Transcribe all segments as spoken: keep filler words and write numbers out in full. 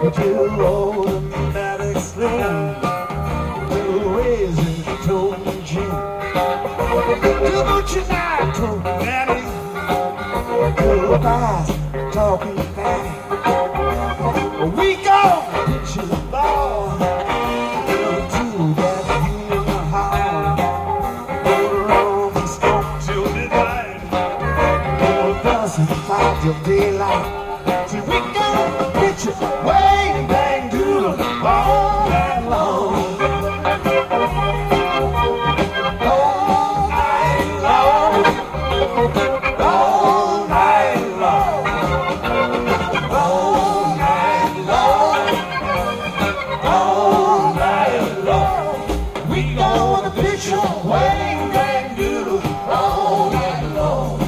Two automatic slim, little ways in the toe and gin. Two butcher knife, chromatic, two fast, talking fatty. We go to the ball, little two that you in the hall. Go around and smoke till midnight, or doesn't fight till daylight. See, we go get you way bang doodle all night long. All night long. All night long. All night long. All night long. We gonna pitch you way bang doodle all night long.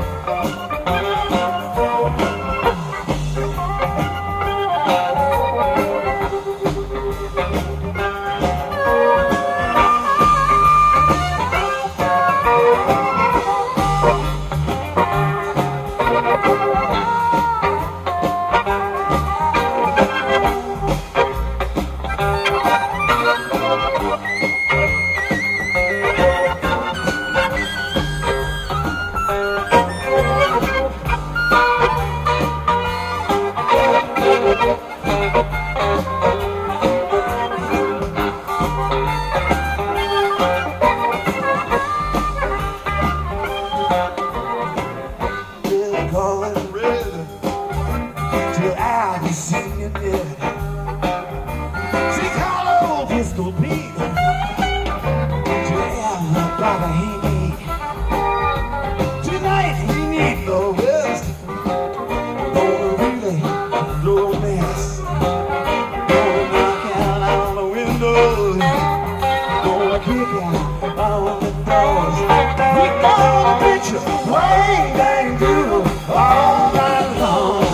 Calling red till I be singing it. See Carlo Pistol Pete till I gotta hang me. Tonight we need no rest. Gonna really blow a mess. Gonna knock out all the windows. Gonna kick out all the doors. We gonna pitch you way bang doodle all night long.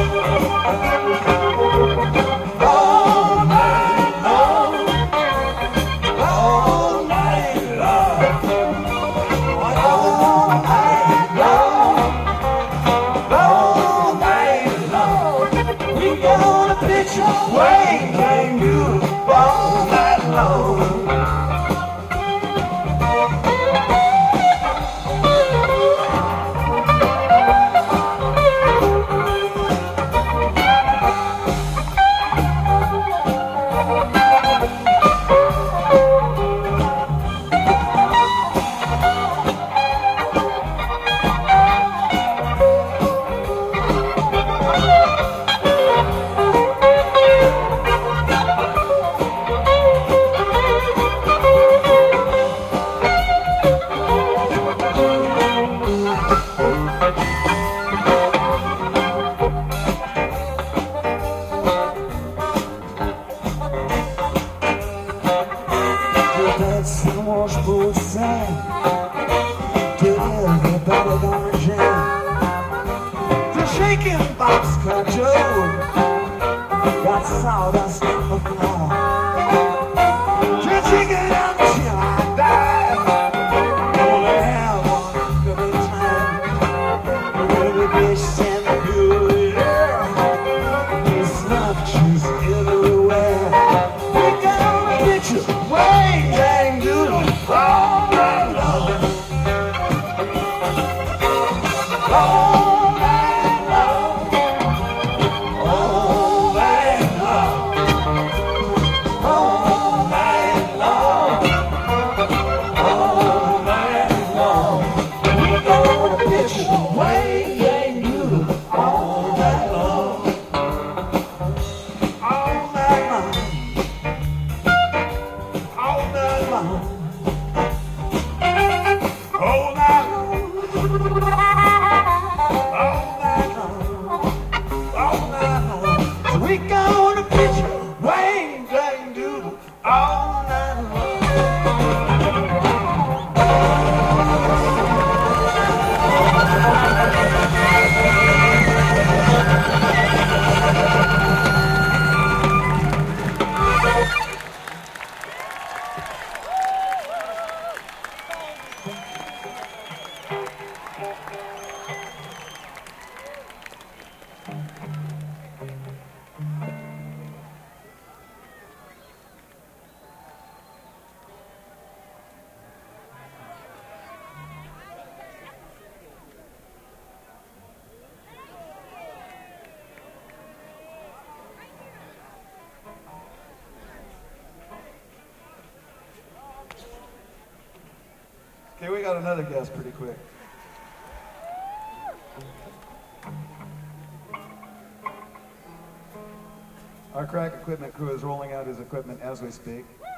All night long. All night long. All night long. All night long. We gonna pitch you way bang doodle all night long. That's the washboard sand till everybody gonna jam. The shaking box control got sawdust on the floor. Just shake it until I die. Gonna have one good time. Every dish and good air. There's love juice everywhere. We gonna get you way bang doodle all night long. All night long. All night long. All night long. All night long. We gonna get you way bang doodle all night long. All night long. All night long. All night long. All night long. All night long. We gonna pitch you way bang doodle all night long. Thank you. Okay, we got another guest pretty quick. Our crack equipment crew is rolling out his equipment as we speak.